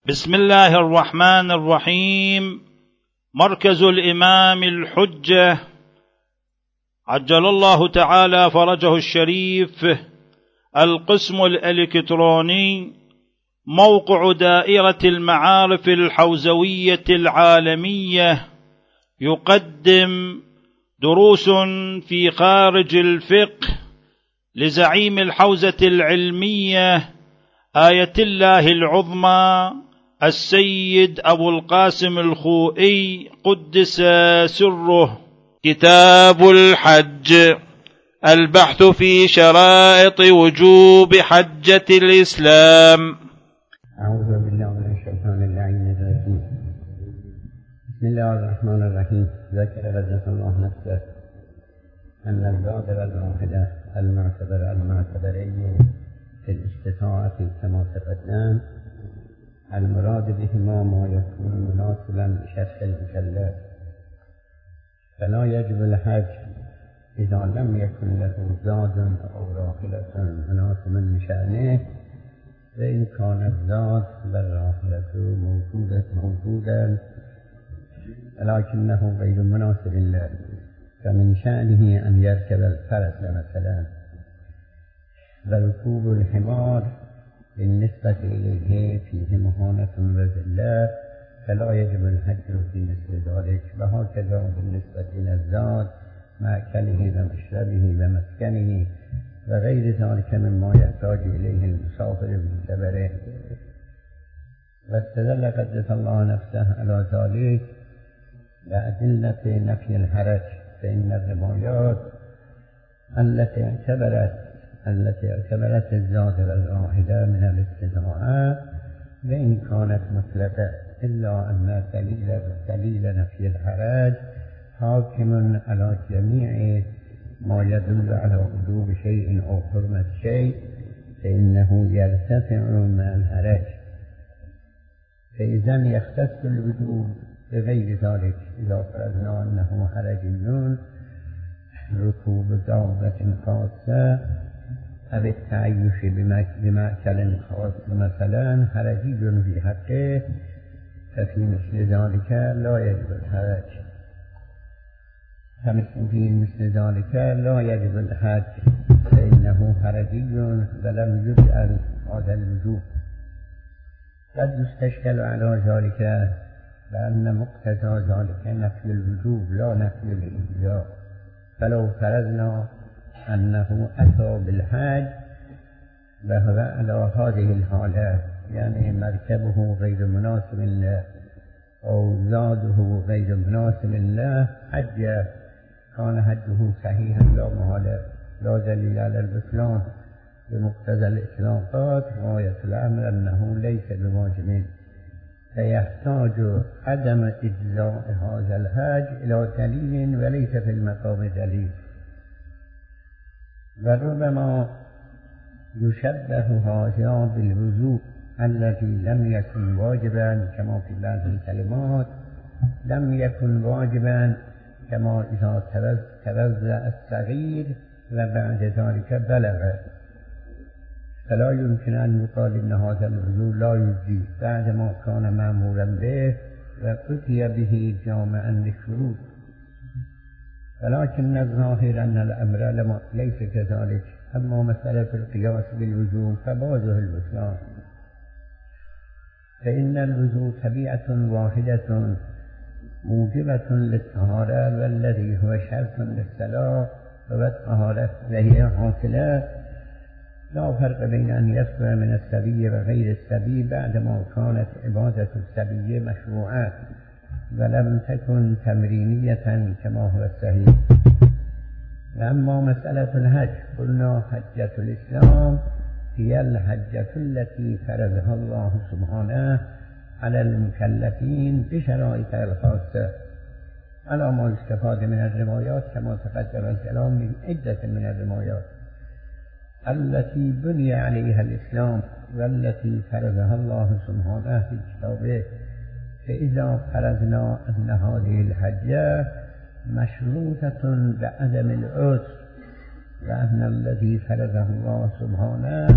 بسم الله الرحمن الرحيم. مركز الإمام الحجة عجل الله تعالى فرجه الشريف، القسم الإلكتروني، موقع دائرة المعارف الحوزوية العالمية، يقدم دروس في خارج الفقه لزعيم الحوزة العلمية آية الله العظمى السيد أبو القاسم الخوئي قدس سره. كتاب الحج، البحث في شرائط وجوب حجة الإسلام. أعوذ بالله من الشيطان اللعين الرجيم. بسم الله الرحمن الرحيم. ذكر رضي الله نفسه أن الزاد والواحدة المعتبرين في الاستطاعة كما تقدم المراد بهما ما يكون مناسبا بشرط المكلف، فلا يجب الحج إذا لم يكن له زاد أو راحلة مناسبا بشأنه، وإن كان الزاد والراحلة موجودا ولكنه غير مناسب له، فمن شأنه أن يركب الفرس مثلا. وركوب الحمار بالنسبة إليه فيه مهانة وذلة، فلا يجب الحج في مثل ذلك. وهكذا بالنسبة إلى الزاد مأكله ومشربه ومسكنه وغير ذلك مما يحتاج إليه المسافر من سفره. واستدل قدس الله نفسه على ذلك بأدلة نفي الحرج، فإن الروايات التي اعتبرت الزاد والراحلة من الاستطاعة وإن كانت مطلقة، إلا أن دليل نفي الحرج حاكم على جميع ما يدل على وجوب شيء أو حرمة شيء، فإنه يرتفع مع الحرج. فإذا يختص الوجوب بغير ذلك إذا فرضنا أنه حرجي، ركوب دابة خاصة أو التعيش بمأكل خاص مثلا حرجي في حقه، ففي مثل ذلك لا يجب الحج. في مثل ذلك لا يجب الحج فإنه حرجي ولم يجعل هذا الوجوب. قد يستشكل على ذلك بأن مقتضى ذلك نفي الوجوب لا نفي الإجزاء، فلو فرضنا أنه أتى بالحج وهو على هذه الحالة، يعني مركبه غير مناسب له أو زاده غير مناسب له، حج كان حجه صحيحا لا محالة، لا دليل على البطلان. بمقتضى الإطلاقات غاية الأمر أنه ليس بواجب، فيحتاج عدم إجزاء هذا الحج إلى دليل وليس في المقام دليل. وربما يشبه هذا بالوضوء الذي لم يكن واجبا كما في بعض الكلمات، لم يكن واجبا كما إذا توضأ الصغير وبعد ذلك بلغ، فلا يمكن أن يقال إن هذا الوضوء لا يجزي بعدما كان مأمورا به وأتي به جامعا للشروط. ولكن الظاهر أن الأمر ليس كذلك. أما مسألة القياس بالوجوب فبعضه البطلان، فإن الوجوب طبيعة واحدة موجبة للطهارة، والذي هو شرط للصلاة والطهارة وهي حاصلة. لا فرق بين أن يصدر من السبي وغير السبي بعدما كانت عبادة السبي مشروعة ولم تكن تمرينية كما هو الصحيح. أما مسألة الحج قلنا حجة الإسلام هي الحجة التي فرضها الله سبحانه على المكلفين بشرائط الخاصة، على ما يستفاد من الروايات كما تقدم الكلام من عدة من الروايات التي بني عليها الإسلام والتي فرضها الله سبحانه في كتابه. فإذا فرضنا أن هذه الحجة مشروطة بعدم العسر، وأن الذي فرضه الله سبحانه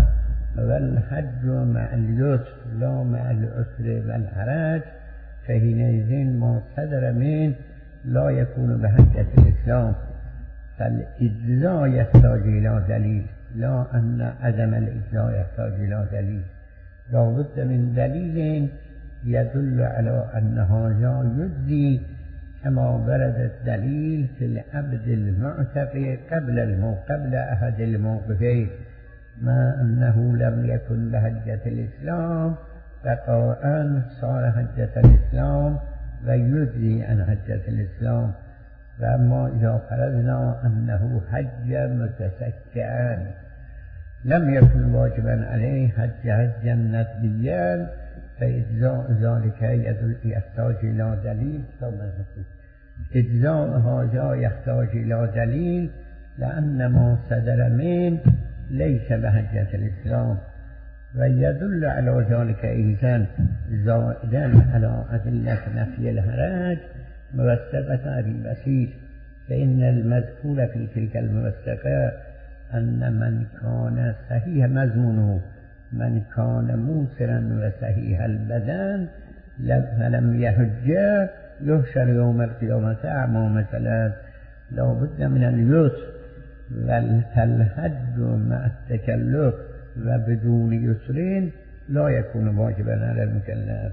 والحج مع اليسر لا مع العسر والحرج، فحينئذ ما صدر منه لا يكون بحجة الإسلام. فالإجزاء يحتاج إلى دليل، لا أن عدم الإجزاء يحتاج إلى دليل، لا بد من دليل يدل على أن هذا يجزي، كما ورد الدليل في العبد المعتق قبل أحد الموقفين، ما أنه لم يكن بحجة الإسلام بقاء صار حجة الإسلام ويجزي عن حجة الإسلام. وأما إذا فرضنا أنه حج متسكعا لم يكن واجبا عليه حجا ندبيا، فإجزاء ذلك يحتاج إلى دليل. إجزاء هذا يحتاج إلى دليل، لأن ما صدر منه ليس بحجة الإسلام، ويدل على ذلك إذن زائدا على أدلة نفي الحرج موثقة أبي بصير، فإن المذكور في تلك الموثقة أن من كان صحيح مضمونه، من كان موسرا وصحيح البدن فلم يحج يحشر يوم القيامة أعمى مثلا، لا بد من اليسر، والحج مع التكلف وبدون يسرين لا يكون واجبا على المكلف.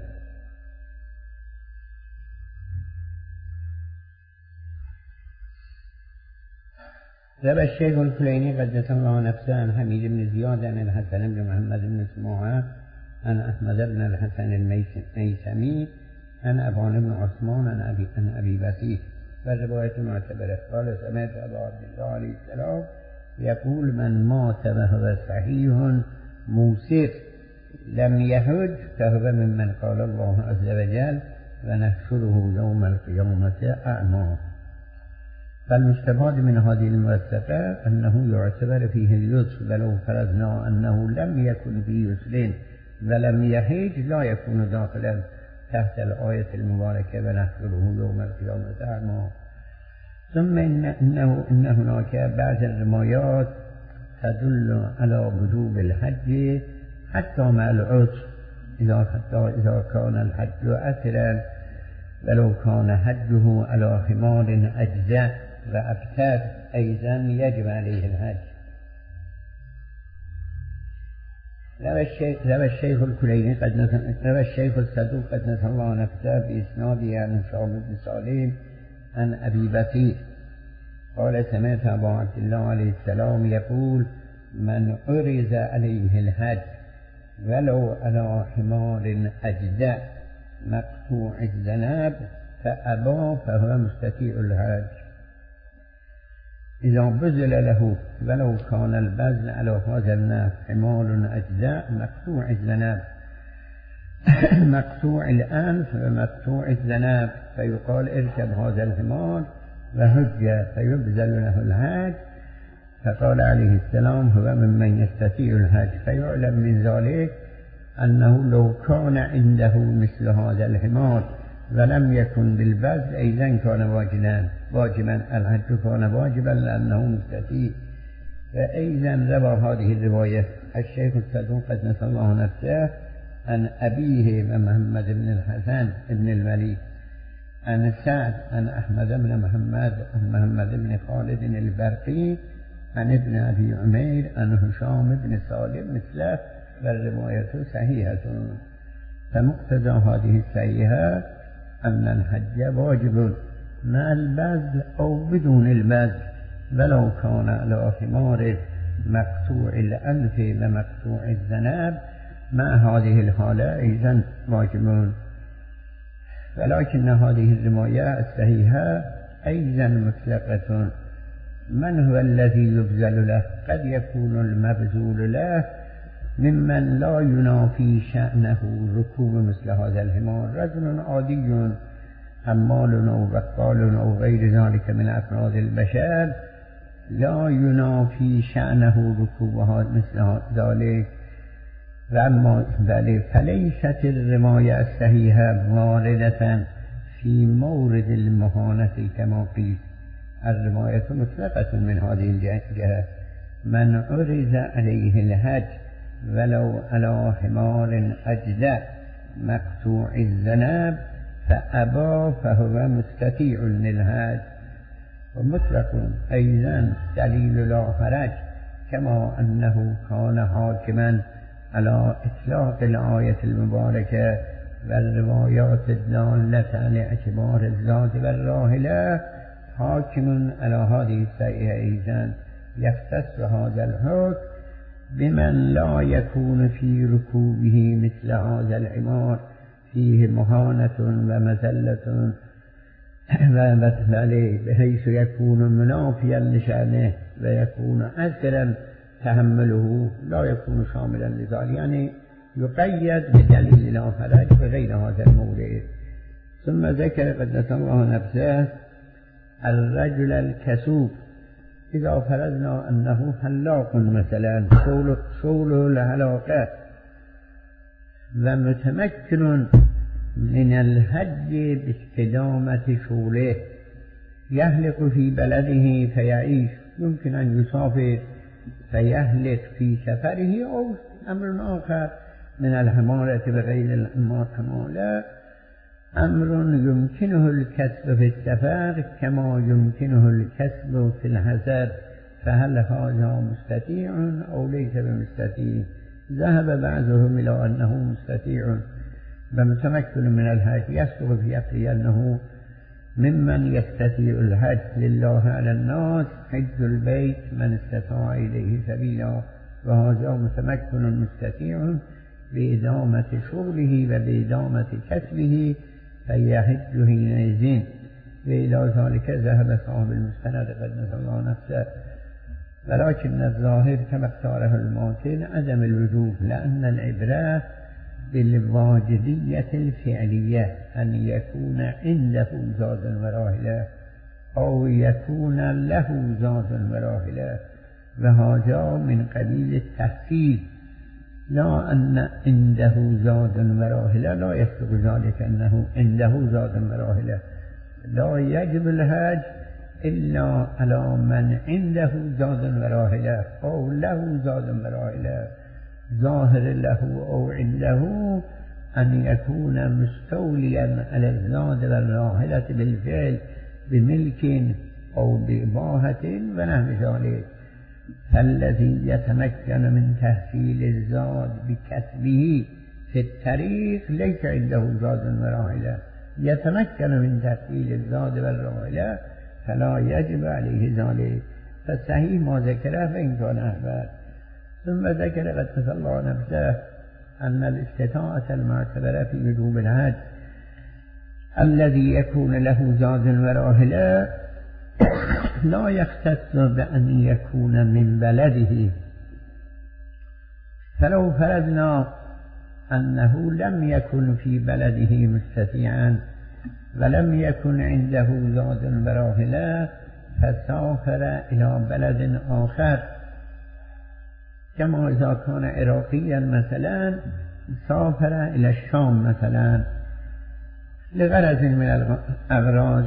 روى الشيخ الكليني قدس الله نفسه عن حميد بن زياد عن الحسن بن محمد بن سموحة عن أحمد بن الحسن الميسمي عن أبان بن عثمان عن أبي بصير، والرواية معتبرة. قال سمعت أبا عبد الله عليه السلام يقول من مات وهو صحيح موسر لم يحج فهو ممن قال الله عز وجل ونحشره يوم القيامة أعمى. فالمستفاد من هذه الموثقة أنه يعتبر فيه اليسر، ولو فرضنا أنه لم يكن فيه يسر ولم يحج لا يكون داخلا تحت الآية المباركة ونحشره يوم القيامة أعمى. ثم إن هناك بعض الروايات تدل على وجوب الحج حتى مع العسر، إذا كان الحج عسرا، ولو كان حجه على حمار أجزع وأبتر أيضا يجب عليه الحج. روى الشيخ الكليني روى الشيخ الصدوق قدس الله نفسه بإسناده عن هشام بن سالم عن أبي بصير قال سمعت أبا عبد الله عليه السلام يقول من عرض عليه الحج ولو على حمار أجزع مقطوع الذنب فأبى فهو مستطيع الحج. إذا بذل له ولو كان البذل على هذا النحو حمار أجزاء مقطوع الذنب مقطوع الأنف ومقطوع الذنب، فيقال اركب هذا الحمار وهج فيبذل له الحج، فقال عليه السلام هو ممن يستطيع الحج. فيعلم من ذلك أنه لو كان عنده مثل هذا الحمار ولم يكن بالبذل أيضا كان واجبا الحج كان واجبا لأنه مستطيع. فأيضا روى هذه الرواية الشيخ الصدوق قدس الله نفسه عن أبيه محمد بن الحسن بن المليك عن سعد عن أحمد بن محمد بن خالد البرقي عن ابن أبي عمير عن هشام بن سالم مثله، والرواية صحيحة. فمقتضى هذه الصحيحة أن الحج واجب مع البذل أو بدون البذل، ولو كان على حمار مقطوع الأنف ومقطوع الذنب مع هذه الحالة أيضا واجبون. ولكن هذه الرواية الصحيحة أيضا مطلقة. من هو الذي يبذل له؟ قد يكون المبذول له ممن لا ينافي شأنه ركوب مثل هذا الحمار، رجل عادي حمال أو بقال أو غير ذلك من أفراد البشر لا ينافي شأنه ركوبها مثل ذلك. وأما ذلك فليست الرواية الصحيحة واردة في مورد المهانة كما قيل. الرواية مطلقة من هذه الجهة. من عرض عليه الحج ولو على حمار أجدع مقطوع الذنب فأبى فهو مستطيع للحج. ومطلق أيضا دليل لا حرج، كما أنه كان حاكما على إطلاق الآية المباركة والروايات الدالة على اعتبار الذات والراحلة، حاكم على هذه الشيء أيضا يختص هذا الحكم بمن لا يكون في ركوبه مثل هذا الحمار فيه مهانة ومذلة ومثله، بحيث يكون منافيا لشأنه ويكون أسرا تحمله لا يكون شاملا لذلك، يعني يقيد بدليل لا حرج بغير هذا المورد. ثم ذكر قدس الله نفسه الرجل الكسوب، إذا فرضنا أنه حلاق مثلا شغله الحلاقة ومتمكن من الحج باستدامة شغله، يحلق في بلده فيعيش، يمكن أن يسافر فيحلق في سفره، أو أمر آخر من الحمارة بغير الحمالة، أمر يمكنه الكسب في السفر كما يمكنه الكسب في الحضر، فهل هذا مستطيع أو ليس بمستطيع؟ ذهب بعضهم إلى أنه مستطيع بمتمكن من الحج، يصدق في عقله أنه ممن يستطيع الحج لله على الناس حج البيت من استطاع إليه سبيلا، وهذا متمكن مستطيع بإدامة شغله وبإدامة كسبه فيحج حينئذ. وإلى ذلك ذهب صاحب المستند قدس الله نفسه، ولكن الظاهر كما اختاره الماتن عدم الوجوب، لأن العبرة بالواجبية الفعلية، أن يكون عنده زاد وراحلة أو يكون له زاد وراحلة، وهذا من قبيل التحصيل، لا أن عنده زاد وراحلة لا يصدق ذلك أنه عنده زاد وراحلة. لا يجب الحج إلا على من عنده زاد وراحلة أو له زاد وراحلة، ظاهر له أو عنده أن يكون مستوليا على الزاد والراحلة بالفعل بملك أو بإباحة ونحو ذلك. فالذي يتمكن من تحصيل الزاد بكسبه في الطريق ليس عنده زاد وراحلة، يتمكن من تحصيل الزاد والراحلة فلا يجب عليه ذلك، فالصحيح ما ذكره فإن كان أحباب. ثم ذكر قدس الله نفسه أن الاستطاعة المعتبرة في وجوب الحج الذي يكون له زاد وراحلة لا يختص بأن يكون من بلده، فلو فرضنا أنه لم يكن في بلده مستطيعا ولم يكن عنده زاد وراحلة فسافر إلى بلد آخر، كما إذا كان عراقيا مثلا سافر إلى الشام مثلا لغرض من الأغراض،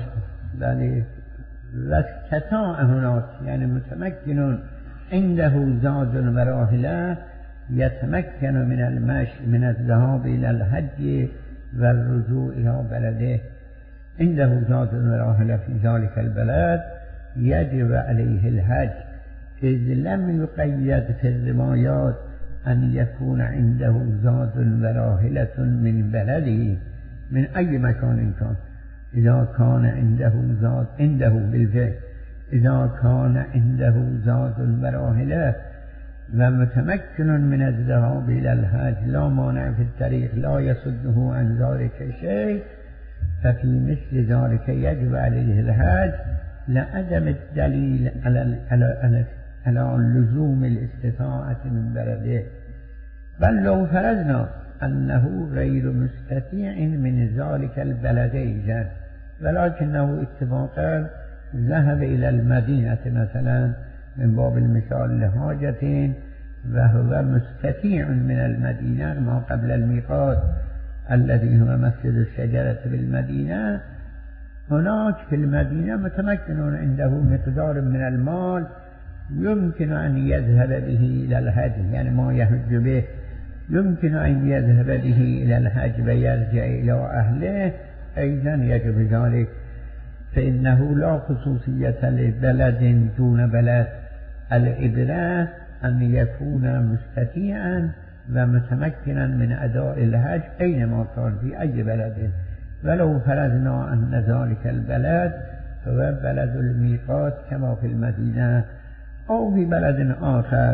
واستطاع هناك، يعني متمكن عنده زاد وراحلة، يتمكن من المشي من الذهاب إلى الحج والرجوع إلى بلده، عنده زاد وراحلة في ذلك البلد يجب عليه الحج، إذ لم يقيد في الروايات أن يكون عنده زاد وراحلة من بلده من أي مكان كان. إذا كان عنده زاد عنده بالفعل، إذا كان عنده زاد وراحلة ومتمكن من الذهاب إلى الحج لا مانع في الطريق لا يصده عن ذلك شيء، ففي مثل ذلك يجب عليه الحج لعدم الدليل على لزوم الاستطاعة من بلده. بل لو فرضنا أنه غير مستطيع من ذلك البلد إذن، ولكنه اتفاقا ذهب إلى المدينة مثلا من باب المثال لحاجة، وهو مستطيع من المدينة ما قبل الميقات الذي هو مسجد الشجرة بالمدينة، هناك في المدينة متمكن عنده مقدار من المال يمكن أن يذهب به إلى الحج، يعني ما يحج به يمكن أن يذهب به إلى الحج ويرجع إلى أهله، أيضا يجب ذلك، فإنه لا خصوصية لبلد دون بلد. العبرة أن يكون مستطيعا ومتمكنا من أداء الحج أينما كان في أي بلد، ولو فرضنا أن ذلك البلد هو بلد الميقات كما في المدينة أو في بلد آخر،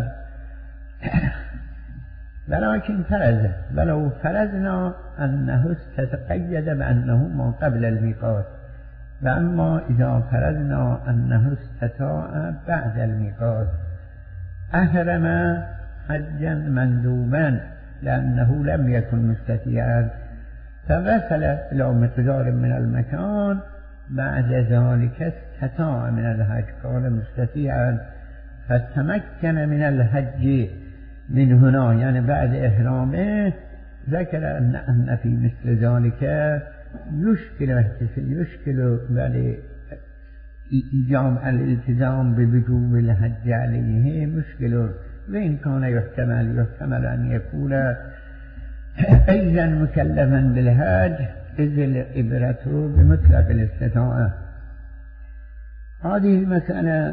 ولكن ولو فرضنا أنه استقيد بأنه ما قبل الميقات، وأما إذا فرضنا أنه استطاع بعد الميقات أحرم حجا مندوبا لأنه لم يكن مستطيعا، فوصل إلى مقدار من المكان، بعد ذلك استطاع من الحج، كان مستطيعا فتمكن من الحج من هنا، يعني بعد إحرامه. ذكر أن في مثل ذلك يشكل جامع الالتزام بوجوب الحج عليه مشكل، وإن كان يحتمل أن يكون أيضا مكلفا بالحج، إذ العبرة بمطلق الاستطاعة. هذه المسألة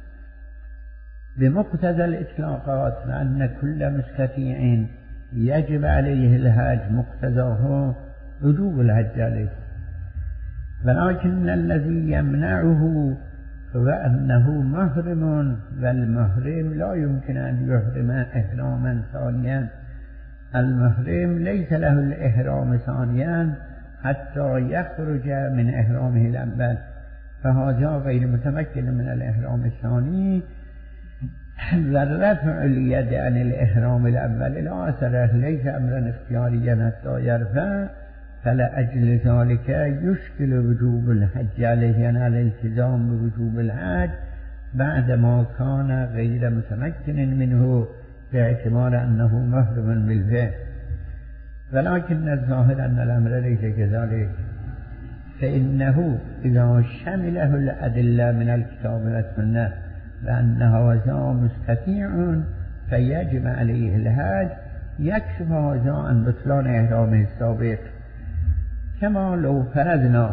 بمقتضى الإطلاقات، وأن كل مستطيع يجب عليه الحج مقتضاه وجوب الحج عليه، ولكن الذي يمنعه هو أنه محرم، والمحرم لا يمكن أن يحرم إحراما ثانيا. المحرم ليس له الإحرام ثانيا حتى يخرج من إحرامه الأول، فهذا غير متمكن من الإحرام الثاني. والرفع اليد عن الإحرام الأول لا أثر، ليس أمرا اختياريا حتى يرفع، فلأجل ذلك يشكل وجوب الحج عليه، يعني الالتزام بوجوب الحج بعدما كان غير متمكن منه باعتبار أنه محرم بالفعل. ولكن الظاهر أن الأمر ليس كذلك، فإنه إذا شمله الأدلة من الكتاب والسنة لأن هذا مستطيع فيجب عليه الحج، يكشف هذا عن بطلان إحرامه السابق. كما لو فرضنا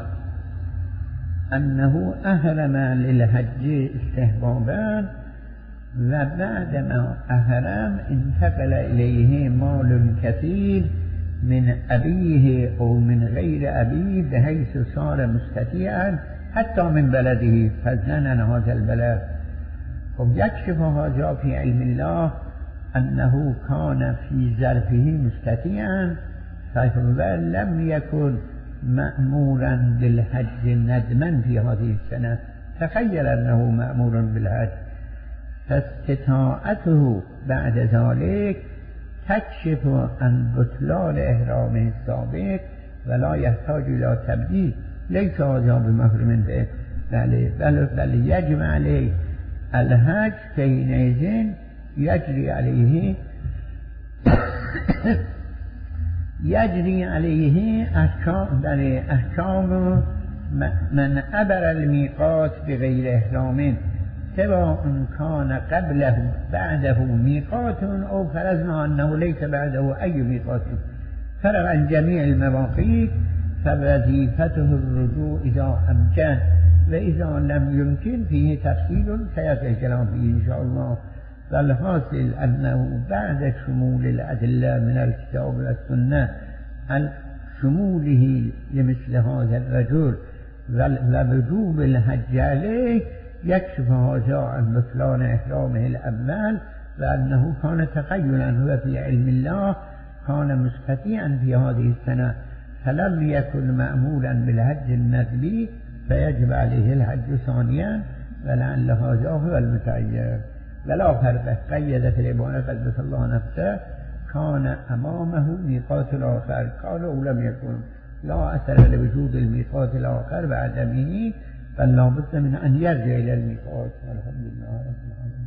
أنه أحرم للحج استحبابا، وبعدما أحرم انتقل إليه مال كثير من أبيه أو من غير أبيه، بحيث صار مستطيعا حتى من بلده فضلا عن هذا البلد. ويكشف هذا في علم الله أنه كان في ظرفه مستطيعا، فهو لم يكن مأمورا بالحج ندما في هذه السنة، تخيل أنه مأمور بالحج، فاستطاعته بعد ذلك تكشف عن بطلان إحرامه السابق ولا يحتاج إلى تبديل، ليس هذا بمحرم به، بل يجب عليه الحج، حينئذ يجري عليه أحكام من عبر الميقات بغير إحرام، سواء كان قبله بعده ميقات أو فرضنا أنه ليس بعده أي ميقات، فرغ عن جميع المواقيت، فوظيفته الرجوع إذا أمكن، وإذا لم يمكن فيه تفصيل سيأتي الكلام فيه إن شاء الله. فالحاصل أنه بعد شمول الأدلة من الكتاب والسنة عن شموله لمثل هذا الرجل ووجوب الحج عليه، يكشف هذا عن بطلان إحرامه الأول، وأنه كان تخيلا هو في علم الله، كان مستطيعا في هذه السنة فلم يكن مأمولا بالحج الندبي، فيجب عليه الحج ثانيا، ولعل هذا هو المتعين. ولا فرق، قيد في العبارة قدس الله نفسه، كان أمامه ميقات الآخر، كان أو لم يكن، لا أثر لوجود الميقات الآخر بعدمه، بل لا بد من أن يرجع إلى الميقات. الحمد لله رب العالمين.